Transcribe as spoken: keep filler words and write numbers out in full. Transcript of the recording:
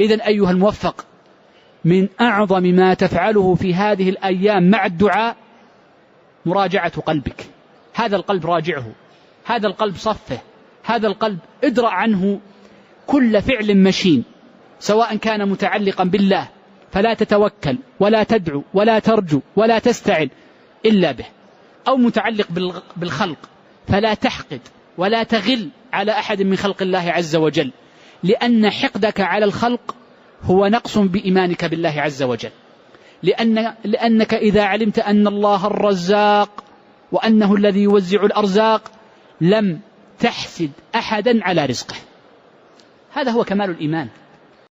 إذن أيها الموفق، من أعظم ما تفعله في هذه الأيام مع الدعاء مراجعة قلبك. هذا القلب راجعه، هذا القلب صفه، هذا القلب ادرأ عنه كل فعل مشين، سواء كان متعلقا بالله فلا تتوكل ولا تدعو ولا ترجو ولا تستعن إلا به، أو متعلق بالخلق فلا تحقد ولا تغل على أحد من خلق الله عز وجل، لأن حقدك على الخلق هو نقص بإيمانك بالله عز وجل. لأن لأنك إذا علمت أن الله الرزاق وأنه الذي يوزع الأرزاق لم تحسد أحدا على رزقه. هذا هو كمال الإيمان.